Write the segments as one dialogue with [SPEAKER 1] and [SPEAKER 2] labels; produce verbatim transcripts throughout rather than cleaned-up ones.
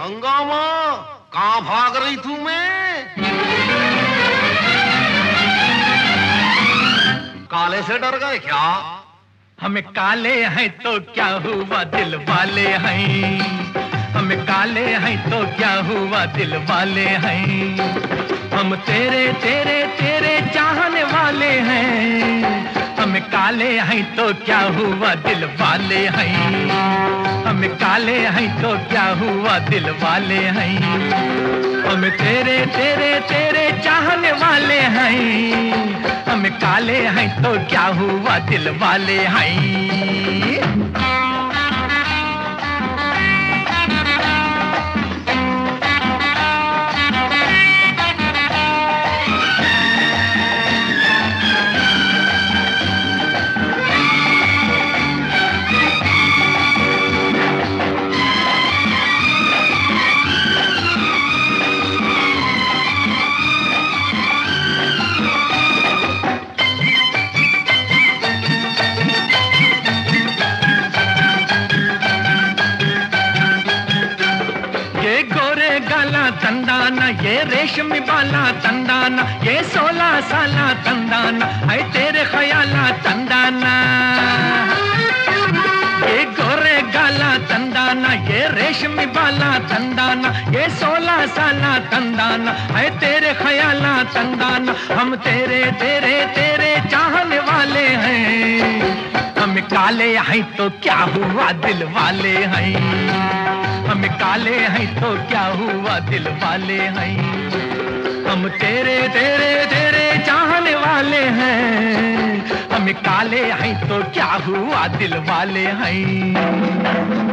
[SPEAKER 1] हंगामा, कहाँ भाग रही थू मैं? काले से डर गए क्या?
[SPEAKER 2] हम काले हैं तो क्या हुआ दिल वाले हैं, हम काले हैं तो क्या हुआ दिल वाले हैं, हम तेरे तेरे तेरे चाहने वाले हैं, हम काले हैं तो क्या हुआ दिल वाले हैं, हम काले हैं तो क्या हुआ दिल वाले हैं, हम तेरे तेरे तेरे चाहने वाले हैं, हम काले हैं तो क्या हुआ दिल वाले हैं। तंदाना ये रेशमी बाला तंदाना, ये सोलह साला तंदाना है तेरे ख्याला तंदाना, ये गोरे गाला तंदाना, ये रेशमी बाला तंदाना, ये सोलह साला तंदाना है तेरे ख्याला तंदाना, हम तेरे तेरे तेरे चाहने वाले हैं, हम काले हैं तो क्या हुआ दिल वाले हैं, हम काले हैं तो क्या हुआ दिल वाले हैं, हम तेरे तेरे तेरे चाहने वाले हैं, हम काले हैं तो क्या हुआ दिल वाले हैं।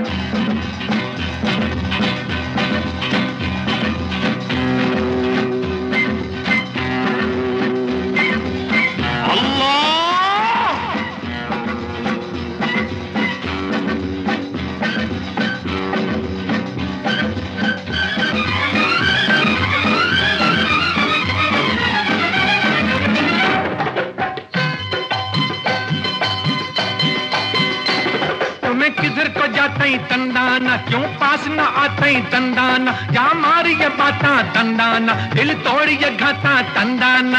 [SPEAKER 2] किधर को जाते तंदाना, क्यों पास न आते तंदाना, जा मारी ये बाता तंदाना, दिल तोड़ ये घाता तंदाना,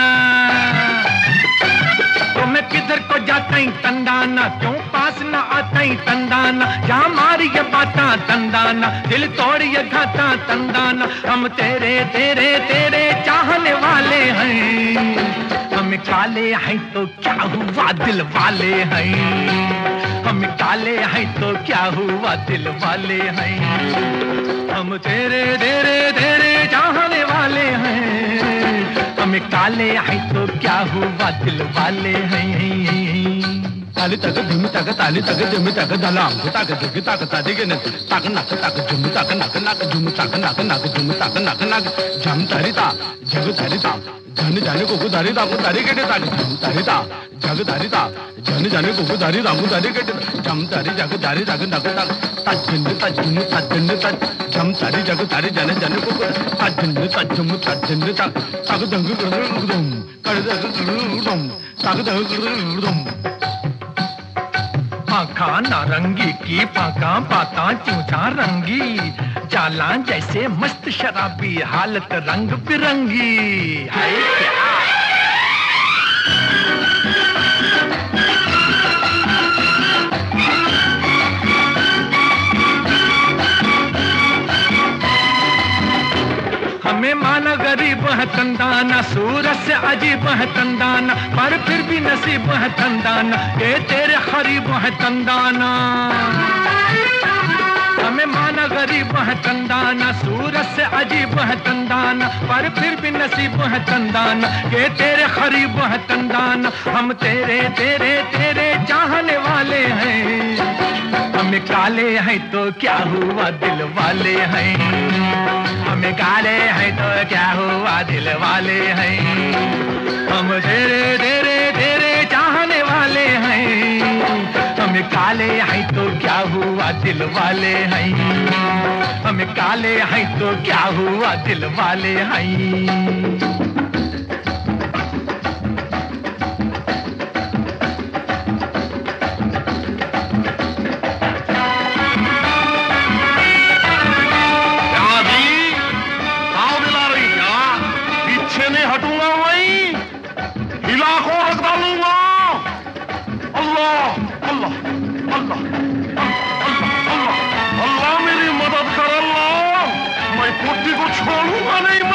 [SPEAKER 2] तो मैं किधर को जाते तंदाना, क्यों पास न आते तंदाना, जा मारी ये बाता तंदाना, दिल तोड़ ये घाता तंदाना, हम तेरे तेरे तेरे चाहने वाले हैं, हम काले हैं तो क्या हुआ दिल वाले हैं, हम काले हैं तो क्या हुआ दिल वाले हैं, हम तेरे तेरे तेरे चाहने वाले हैं, हम काले हैं तो क्या हुआ दिल वाले हैं।
[SPEAKER 3] ताली तक धुम तक ताली तक धुम तक दलाम तक जग तक तादिगे न तक नक तक झुम तक नक नक झुम तक नक नक झुम तक नक नक झम तारिता जग तारिता जन जाने को को दारी दामु दारी के ताक झम तारिता जग तारिता जन जाने को को दारी दामु दारी के झम तारी जग दारी जग नक तक तजन तजन तजन तज झम तारी जग तारी जन जाने को तजन तजम तजन तक तक दंग गुदुम कर दंग गुदुम तक दंग गुदुम
[SPEAKER 2] आँखा नारंगी की पाका पाता चूचा रंगी, चाला जैसे मस्त शराबी हालत रंग बिरंगी है क्या। हमें माना गरीब है तंदाना, सूरज से अजीब है तंदाना, पर फिर भी नसीब है तंदाना, ये तेरे खरीब है तंदाना। हमें माना गरीब है तंदाना, सूरज से अजीब है तंदाना, पर फिर भी नसीब है तंदाना, ये तेरे खरीब है तंदाना, हम तेरे तेरे तेरे चाहने वाले हैं, हम काले हैं तो क्या हुआ दिल वाले हैं, हम काले हैं तो क्या हुआ दिल वाले हैं, हम तेरे तेरे तेरे चाहने वाले हैं, हम काले हैं तो क्या हुआ दिल वाले हैं, हम काले हैं तो क्या हुआ दिल वाले हैं।
[SPEAKER 1] क्या
[SPEAKER 2] हुआ नहीं